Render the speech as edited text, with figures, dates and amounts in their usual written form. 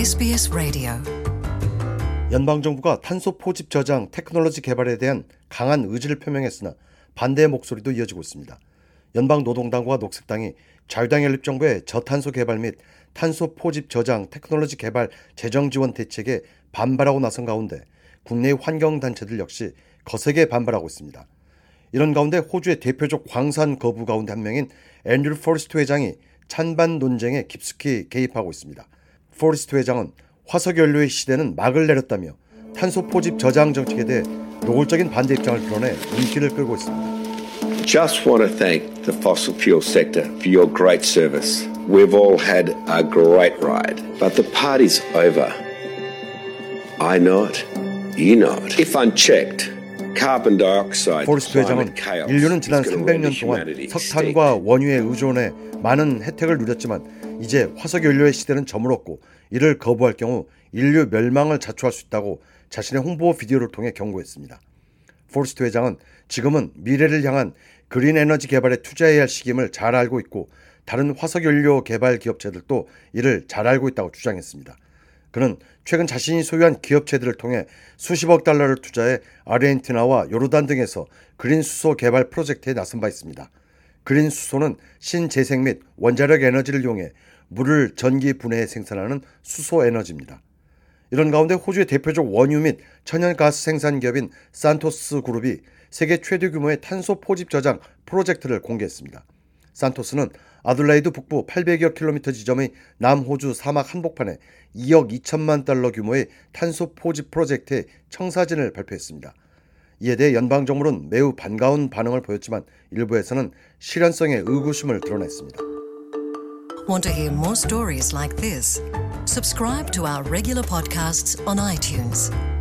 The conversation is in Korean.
SBS 라디오. 연방정부가 탄소 포집 저장 테크놀로지 개발에 대한 강한 의지를 표명했으나 반대의 목소리도 이어지고 있습니다. 연방노동당과 녹색당이 자유당 연립정부의 저탄소 개발 및 탄소 포집 저장 테크놀로지 개발 재정 지원 대책에 반발하고 나선 가운데 국내의 환경단체들 역시 거세게 반발하고 있습니다. 이런 가운데 호주의 대표적 광산 거부 가운데 한 명인 앤드류 포리스트 회장이 찬반 논쟁에 깊숙이 개입하고 있습니다. 포리스트 회장은 화석연료의 시대는 막을 내렸다며 탄소 포집 저장 정책에 대해 노골적인 반대 입장을 드러내 눈길을 끌고 있습니다. Just want to thank the fossil fuel sector for your great service. We've all had a great ride, but the party's over. I know it, you know it. If unchecked, carbon dioxide, 포리스트 회장은 인류는 지난 300년 동안 석탄과 원유에 의존해 많은 혜택을 누렸지만 이제 화석연료의 시대는 저물었고 이를 거부할 경우 인류 멸망을 자초할 수 있다고 자신의 홍보 비디오를 통해 경고했습니다. 포리스트 회장은 지금은 미래를 향한 그린 에너지 개발에 투자해야 할 시기임을 잘 알고 있고 다른 화석연료 개발 기업체들도 이를 잘 알고 있다고 주장했습니다. 그는 최근 자신이 소유한 기업체들을 통해 수십억 달러를 투자해 아르헨티나와 요르단 등에서 그린 수소 개발 프로젝트에 나선 바 있습니다. 그린 수소는 신재생 및 원자력 에너지를 이용해 물을 전기 분해해 생산하는 수소 에너지입니다. 이런 가운데 호주의 대표적 원유 및 천연가스 생산 기업인 산토스 그룹이 세계 최대 규모의 탄소 포집 저장 프로젝트를 공개했습니다. 산토스는 아들레이드 북부 800여 킬로미터 지점의 남호주 사막 한복판에 2억 2천만 달러 규모의 탄소 포집 프로젝트의 청사진을 발표했습니다. 이에 대해 연방정부는 매우 반가운 반응을 보였지만 일부에서는 실현성의 의구심을 드러냈습니다. Want to hear more stories like this? Subscribe to our regular podcasts on iTunes.